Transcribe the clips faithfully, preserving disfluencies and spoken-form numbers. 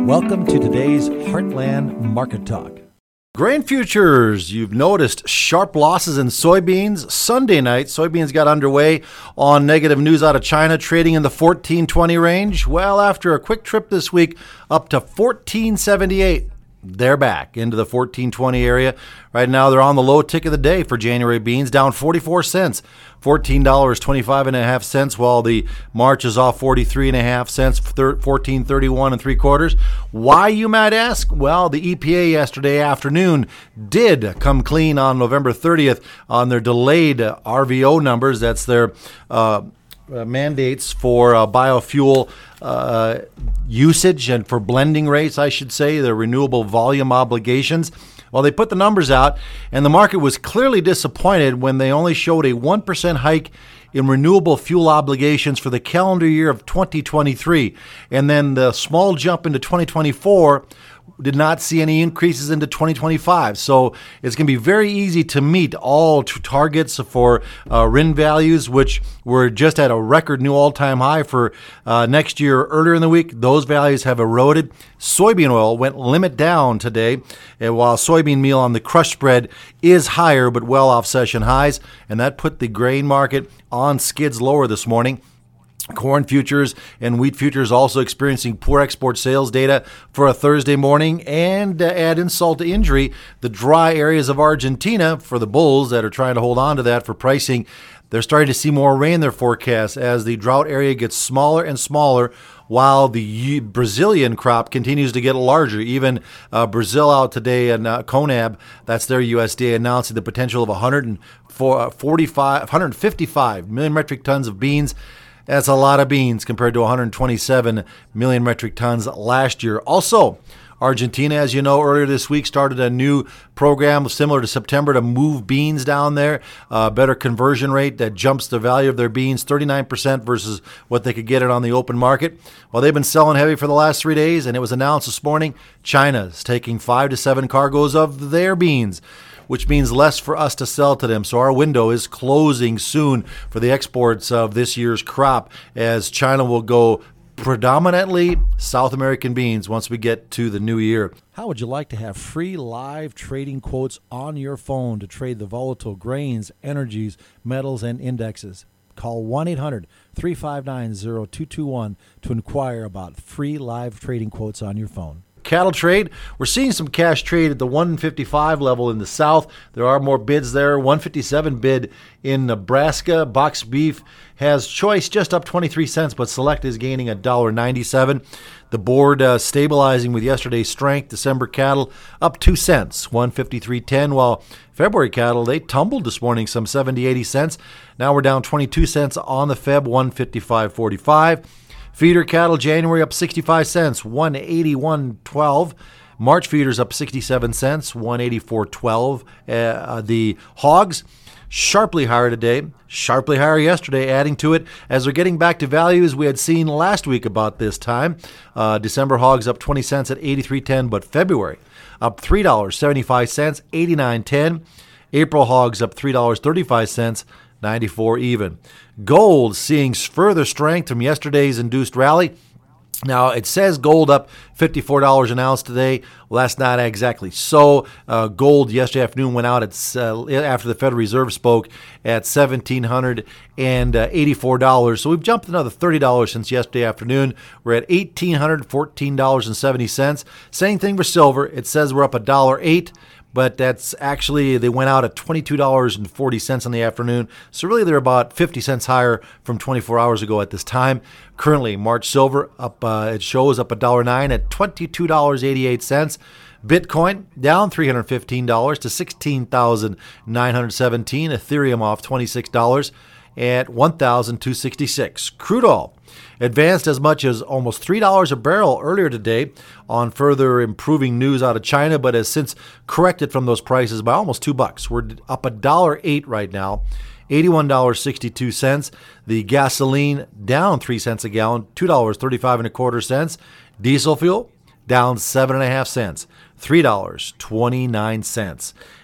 Welcome to today's Heartland Market Talk. Grain futures, you've noticed sharp losses in soybeans. Sunday night, soybeans got underway on negative news out of China, trading in the fourteen twenty range. Well, after a quick trip this week up to fourteen seventy-eight, they're back into the fourteen twenty area. Right now, they're on the low tick of the day for January beans, down forty-four cents, fourteen dollars and twenty-five and a half cents, while the March is off forty-three and a half cents, fourteen thirty-one and three quarters. Why, you might ask? Well, the E P A yesterday afternoon did come clean on November thirtieth on their delayed R V O numbers. That's their uh, Uh, mandates for uh, biofuel uh, usage and for blending rates, I should say, the renewable volume obligations. Well, they put the numbers out, and the market was clearly disappointed when they only showed a one percent hike in renewable fuel obligations for the calendar year of twenty twenty-three. And then the small jump into twenty twenty-four did not see any increases into twenty twenty-five. So it's going to be very easy to meet all t- targets for uh, R I N values, which were just at a record new all-time high for uh, next year earlier in the week. Those values have eroded. Soybean oil went limit down today, and while soybean meal on the crush spread is higher but well off session highs, and that put the grain market on skids lower this morning. Corn futures and wheat futures also experiencing poor export sales data for a Thursday morning. And uh, add insult to injury, the dry areas of Argentina for the bulls that are trying to hold on to that for pricing, they're starting to see more rain in their forecasts as the drought area gets smaller and smaller, while the Brazilian crop continues to get larger. Even uh, Brazil out today, and uh, CONAB, that's their U S D A, announcing the potential of one hundred forty-five, one hundred fifty-five million metric tons of beans. That's a lot of beans compared to one hundred twenty-seven million metric tons last year. Also, Argentina, as you know, earlier this week started a new program similar to September to move beans down there. Uh, better conversion rate that jumps the value of their beans thirty-nine percent versus what they could get it on the open market. Well, they've been selling heavy for the last three days, and it was announced this morning China's taking five to seven cargoes of their beans, which means less for us to sell to them. So our window is closing soon for the exports of this year's crop, as China will go predominantly South American beans once we get to the new year. How would you like to have free live trading quotes on your phone to trade the volatile grains, energies, metals, and indexes? Call one eight hundred, three five nine, zero two two one to inquire about free live trading quotes on your phone. Cattle trade, we're seeing some cash trade at the one fifty-five level in the south. There are more bids there. one fifty-seven bid in Nebraska. Box beef has choice just up twenty-three cents, but select is gaining one dollar and ninety-seven cents. The board uh, stabilizing with yesterday's strength. December cattle up two cents, one fifty-three ten, while February cattle, they tumbled this morning some seventy, eighty cents. Now we're down twenty-two cents on the Feb, one fifty-five forty-five. Feeder cattle January up sixty-five cents, one eighty-one twelve. March feeders up sixty-seven cents, one eighty-four twelve. Uh, the hogs sharply higher today, sharply higher yesterday, adding to it as they're getting back to values we had seen last week about this time. Uh, December hogs up twenty cents at eighty-three ten, but February up three dollars and seventy-five cents, eighty-nine ten. April hogs up three dollars and thirty-five cents, ninety-four even. Gold seeing further strength from yesterday's induced rally. Now, it says gold up fifty-four dollars an ounce today. Well, that's not exactly so. Uh, gold yesterday afternoon went out at, uh, after the Federal Reserve spoke at one thousand seven hundred eighty-four dollars. So we've jumped another thirty dollars since yesterday afternoon. We're at one thousand eight hundred fourteen dollars and seventy cents. Same thing for silver. It says we're up one dollar and eight cents. But that's actually, they went out at twenty-two dollars and forty cents in the afternoon. So really they're about fifty cents higher from twenty-four hours ago at this time. Currently, March silver up, uh, it shows up one dollar and nine cents at twenty-two dollars and eighty-eight cents. Bitcoin down three hundred fifteen dollars to sixteen thousand nine hundred seventeen dollars. Ethereum off twenty-six dollars at one thousand two hundred sixty-six dollars. Crude oil advanced as much as almost three dollars a barrel earlier today on further improving news out of China, but has since corrected from those prices by almost two bucks. We're up one dollar and eight cents right now, eighty-one dollars and sixty-two cents. The gasoline down three cents a gallon, two dollars and thirty-five and a quarter cents. Diesel fuel down seven and a half cents, three dollars and twenty-nine cents.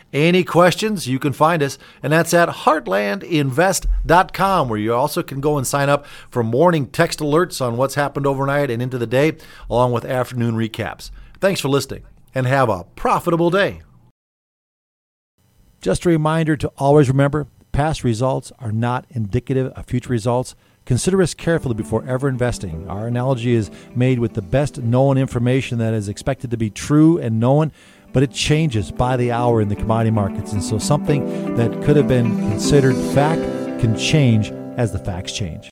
Any questions, you can find us, and that's at heartland invest dot com, where you also can go and sign up for morning text alerts on what's happened overnight and into the day, along with afternoon recaps. Thanks for listening, and have a profitable day. Just a reminder to always remember, past results are not indicative of future results. Consider us carefully before ever investing. Our analogy is made with the best known information that is expected to be true and known, but it changes by the hour in the commodity markets. And so something that could have been considered fact can change as the facts change.